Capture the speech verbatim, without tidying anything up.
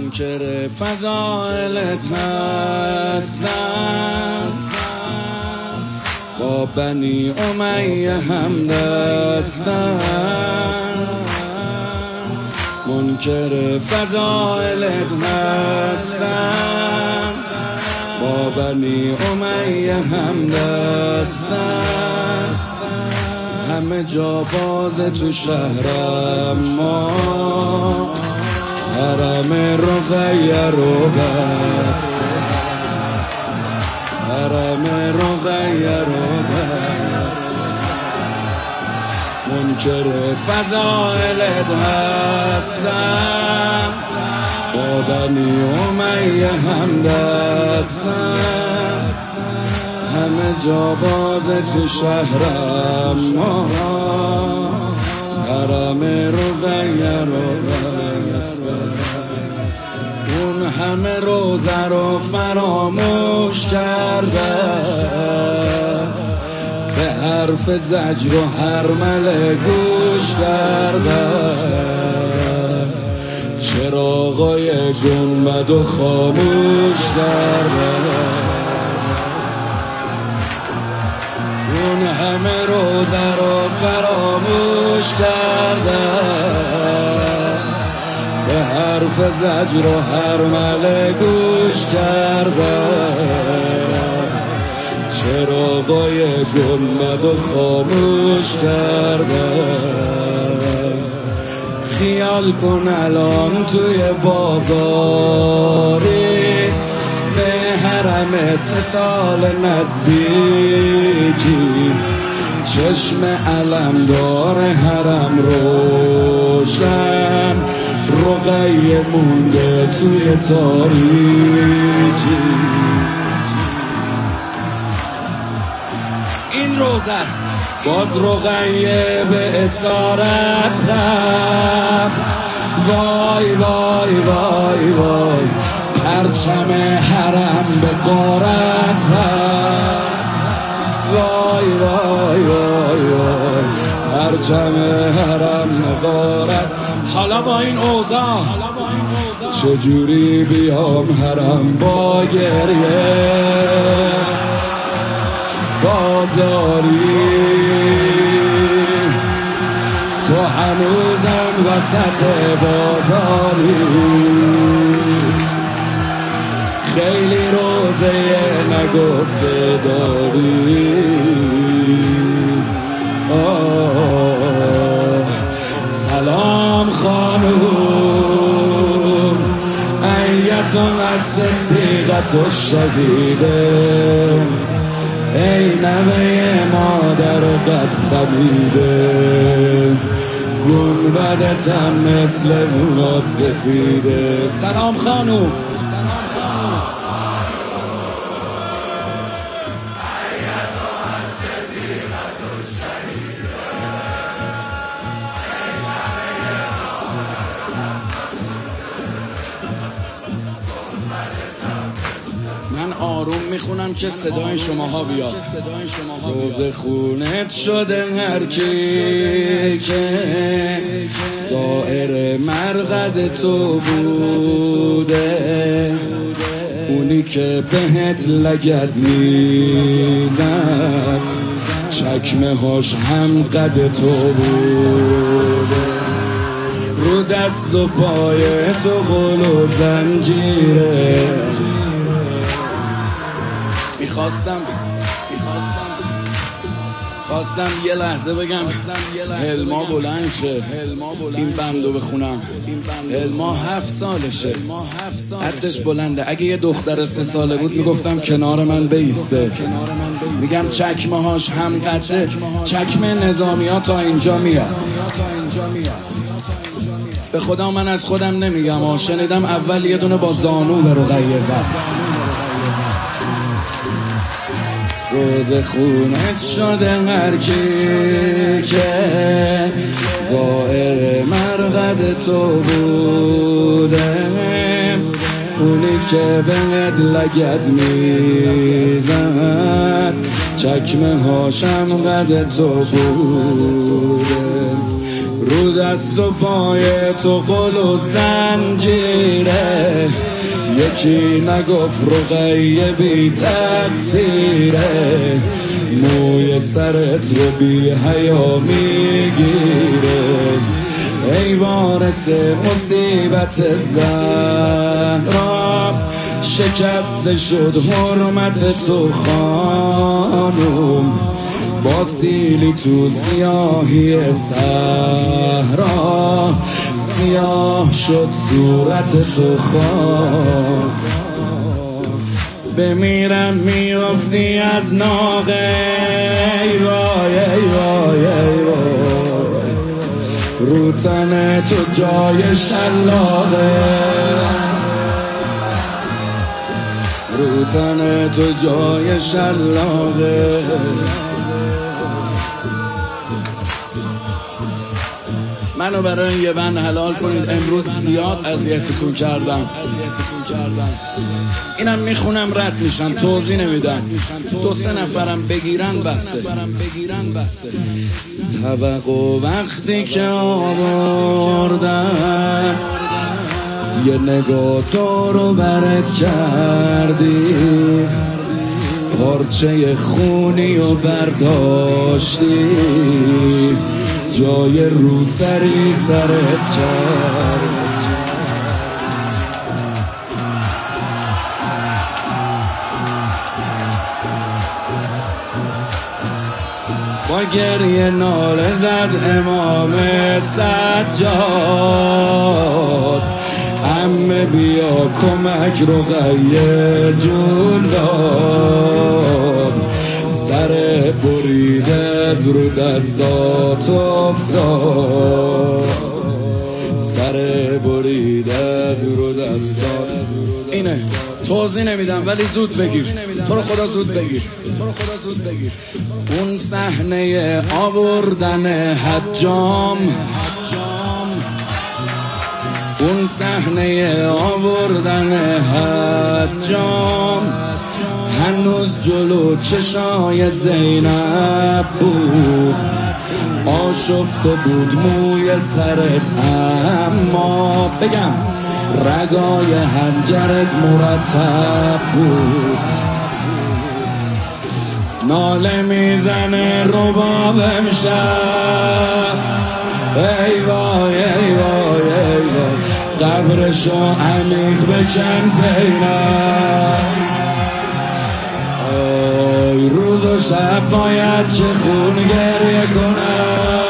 منکر فضائلت هستم، با بنی امیه هم دستم. منکر فضائلت هستم، با بنی امیه هم دستم. همه جا باز تو شهرم، ما حرم رقیه رو بست، حرم رقیه رو بست. منکر فضائلت هستم، با بنی امیه هم دستم. همه جا باز تو شهرم، ما حرم رقیه رو بستم. اون همه روزه رو فراموش کرده، به حرف زجر و هرمله گوش کرده. چراغای گنبد و خاموش کرده. اون همه روزه رو فراموش کرده، به حرف زجر و هرمله گوش کرده. چراغای گنبد و خاموش کرده. خیال کن الان توی بازاری، به حرم سه سال نزدیکی. چشم علمدار حرم روشن، رقیه مونده توی تاریکی. این روز است باز رقیه به اسارت رفت. وای وای وای وای، پرچم حرم به غارت رفت. وای وای وای وای، پرچم حرم به غارت. حالا با این اوضاع چجوری بیام حرم با گریه؟ بازاری تو هنوزم وسط بازاری. خیلی روزه نگفته داری. آه سلام خانوم، ایتون از صدیقت و شهیده. ای نوه مادر و قد خمیده، گنبدتم مثل مونات سفیده. سلام خانوم. من آروم میخونم که صدای شماها بیاد. روز خونت شده هر کی که زائر مرقد تو بوده، اونی که بهت لگد میزد، چکمه هاش هم قد تو بوده. رو دست و پای تو غل و زنجیره. میخواستم میخواستم خواستم یه لحظه بگم هلما بلند شه، این بندو بخونم. هلما هفت سالشه، قدش بلنده. اگه یه دختر سه ساله بود میگفتم کنار من بیسته. میگم چکمه هاش هم قده، چکمه نظامی ها تا اینجا میاد. به خدا من از خودم نمیگم، شنیدم اول یه دونه با زانو به رقیه زد. روز خونت شده هر کی که زائر مرقد تو بوده، اونی که بهت لگد میزد، چکمه هاشم قد تو بوده. رو دست و پای تو قل و زنجیره، یکی نگفت رقیه بی تقصیره، موی سرت رو بی حیا میگیره، ای وارث مصیبت زهرا، شکسته شد حرمت تو خانوم، با سیلی تو سیاهی صحرا، سیاه شد صورت تو خان. بمیرم میافتی از ناقه، ای وای ای وای ای وای، رو تن تو جای شلاقه، رو تن تو جای شلاقه. منو برای یه بند حلال کنید، امروز زیاد اذیتتون کردم. اینم میخونم رد میشم، توضیح نمیدم، دو سه نفرم بگیرن بسته. طبق و وقتی که آوردن، یه نگاه تو رو برد کردی، پارچه خونی و برداشتی، جای روسری سرت کرد. با گریه ناله زد امام سجاد، عمه بیا کمک رقیه جون داد، سر بریده از رو دستات افتاد، سر بریده از رو دستات. اینه توضیح نمیدم ولی زود بگیر، تو رو خدا زود بگیر، تو رو خدا زود بگیر. اون صحنه آوردن حجام، اون صحنه آوردن حجام، هنوز جلو چشای زینب بود، آشفته بود موی سرت، اما بگم رگای حنجرت مرتب بود. ناله میزنه رباب امشب، ای وای ای وای ای وای، قبرشو عمیق بکن زینب، روز و شب باید که خون گریه کنم.